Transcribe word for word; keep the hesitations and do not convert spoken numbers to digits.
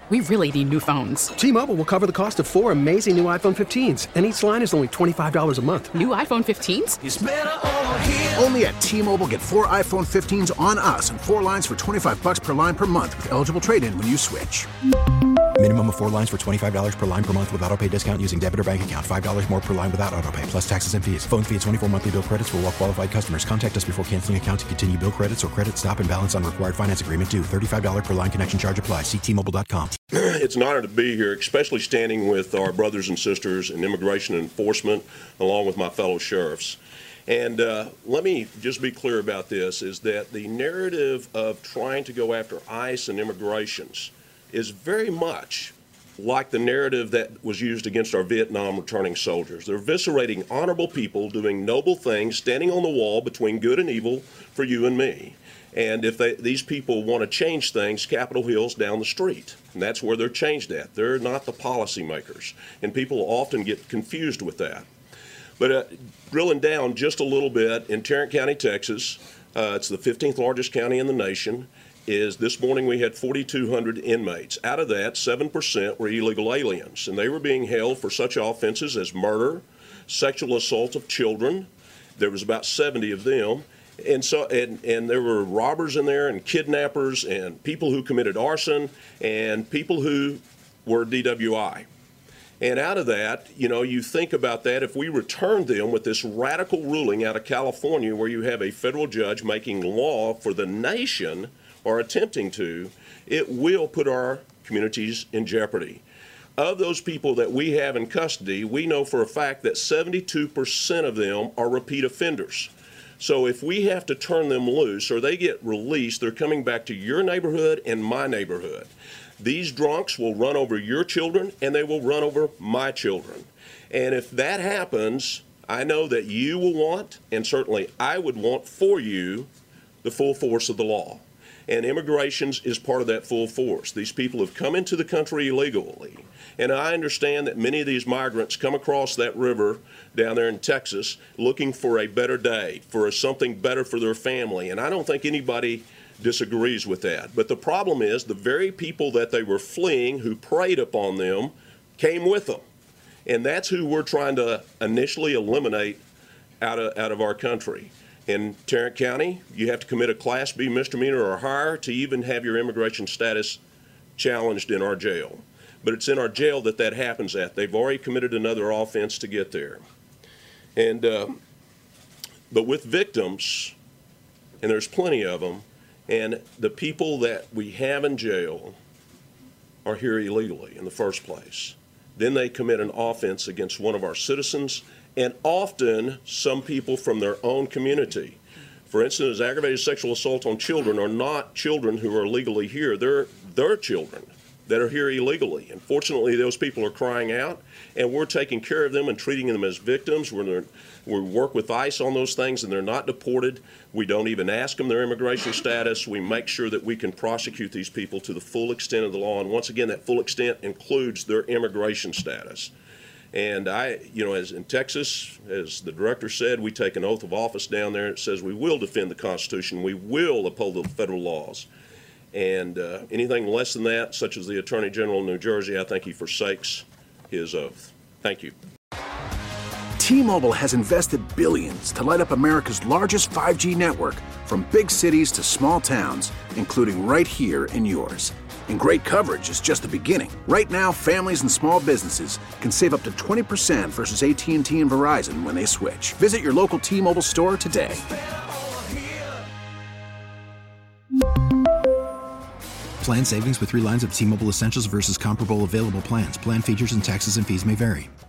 We really need new phones. T-Mobile will cover the cost of four amazing new iPhone fifteens, and each line is only twenty-five dollars a month. New iPhone fifteens? It's better over here. Only at T-Mobile, get four iPhone fifteens on us and four lines for twenty-five dollars per line per month with eligible trade-in when you switch. Minimum of four lines for twenty-five dollars per line per month with autopay discount using debit or bank account. five dollars more per line without autopay, plus taxes and fees. Phone fee at twenty-four monthly bill credits for well-qualified customers. Contact us before canceling account to continue bill credits or credit stop and balance on required finance agreement due. thirty-five dollars per line connection charge applies. See T Mobile dot com. It's an honor to be here, especially standing with our brothers and sisters in immigration enforcement, along with my fellow sheriffs. And uh, let me just be clear about this, is that the narrative of trying to go after ICE and immigrations is very much like the narrative that was used against our Vietnam returning soldiers. They're eviscerating honorable people doing noble things, standing on the wall between good and evil for you and me. And if they, these people want to change things, Capitol Hill's down the street. And that's where they're changed at. They're not the policymakers. And people often get confused with that. But uh, drilling down just a little bit, in Tarrant County, Texas, uh, it's the fifteenth largest county in the nation, is this morning we had forty-two hundred inmates. Out of that, seven percent were illegal aliens. And they were being held for such offenses as murder, sexual assault of children. There was about seventy of them. And so, and, and there were robbers in there and kidnappers and people who committed arson and people who were D W I. And out of that, you know, you think about that, if we return them with this radical ruling out of California where you have a federal judge making law for the nation or attempting to, it will put our communities in jeopardy. Of those people that we have in custody, we know for a fact that seventy-two percent of them are repeat offenders. So if we have to turn them loose or they get released, they're coming back to your neighborhood and my neighborhood. These drunks will run over your children and they will run over my children. And if that happens, I know that you will want, and certainly I would want for you, the full force of the law. And immigration is part of that full force. These people have come into the country illegally. And I understand that many of these migrants come across that river down there in Texas looking for a better day, for something better for their family. And I don't think anybody disagrees with that. But the problem is the very people that they were fleeing who preyed upon them came with them. And that's who we're trying to initially eliminate out of, out of our country. In Tarrant County, you have to commit a Class B misdemeanor or higher to even have your immigration status challenged in our jail. But it's in our jail that that happens at. They've already committed another offense to get there. And uh, but with victims, and there's plenty of them, and the people that we have in jail are here illegally in the first place. Then they commit an offense against one of our citizens, and often some people from their own community. For instance, aggravated sexual assault on children are not children who are legally here. They're their children that are here illegally. And fortunately, those people are crying out, and we're taking care of them and treating them as victims. We're, we work with ICE on those things, and they're not deported. We don't even ask them their immigration status. We make sure that we can prosecute these people to the full extent of the law. And once again, that full extent includes their immigration status. And I, you know, as in Texas, as the director said, we take an oath of office down there. It says we will defend the Constitution. We will uphold the federal laws. And uh, anything less than that, such as the Attorney General of New Jersey, I think he forsakes his oath. Thank you. T-Mobile has invested billions to light up America's largest five G network, from big cities to small towns, including right here in yours. And great coverage is just the beginning. Right now, families and small businesses can save up to twenty percent versus A T and T and Verizon when they switch. Visit your local T-Mobile store today. Plan savings with three lines of T-Mobile Essentials versus comparable available plans. Plan features and taxes and fees may vary.